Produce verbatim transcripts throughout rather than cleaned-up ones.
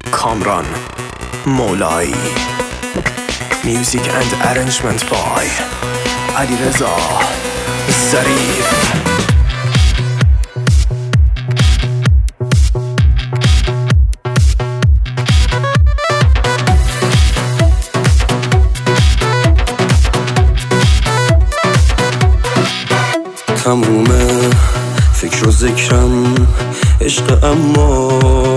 Kamran Moulai. Music and arrangement by Alireza Zarif. تموم فکر و ذکرم عشق، اما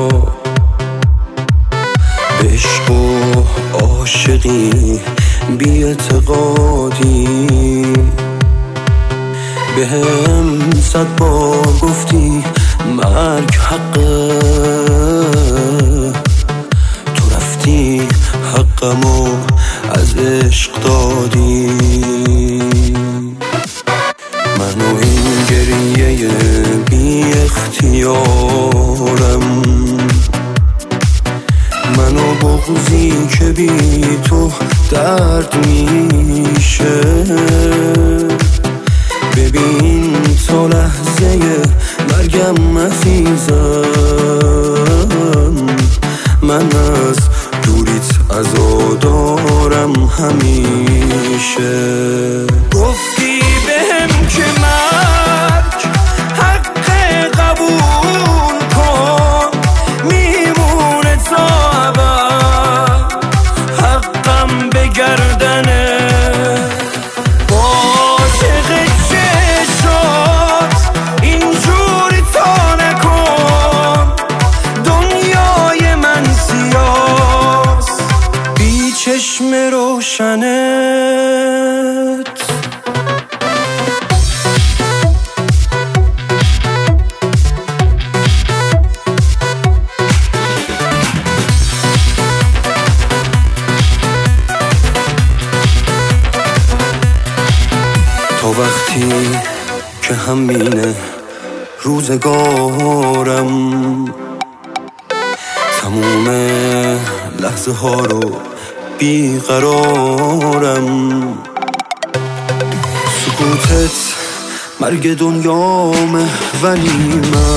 به عشق و عاشقی بی اعتقادی. به هم صد بار گفتی مرگ حقه، تو رفتی حقمو از عشق دادی. منو این گریه بی اختیارم، منو بغضی که بی تو درد میشه. ببین تا لحظه مرگم عزیزم، من از دوریت عزادارم همیشه. گفتی بهم که مرگ حق قبول کن، میمونه تا ابد حقم به گردنه. با عاشق چشات اینجوری تا نکن، دنیای من سیاست بی چشم روشنت. تا وقتی که همینه روزگارم، تموم لحظه ها رو بیقرارم. سکوتت مرگ دنیامه، ولی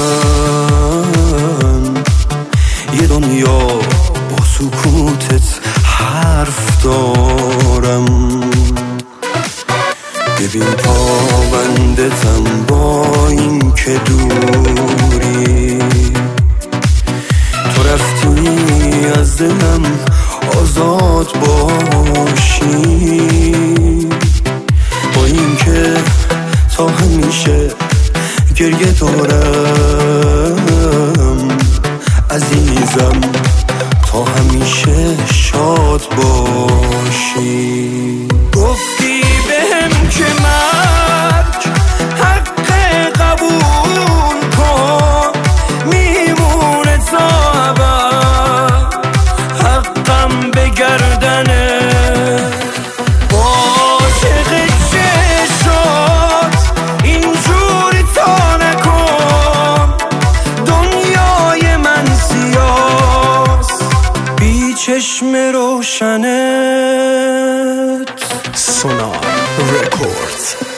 من یه دنیا با سکوتت حرف دارم. ببین پابندتم با این که دوری، تو رفتی از دلم آزاد باشی. با این که تا همیشه گریه دارم عزیزم، تا همیشه شاد باشی. گفتی بهم که مرگ حق قبول کن، میمونه تا ابد حقم به گردنه. با عاشق چشات اینجوری تا نکن، دنیای من سیاست بی چشم روشنت. Sonar Records.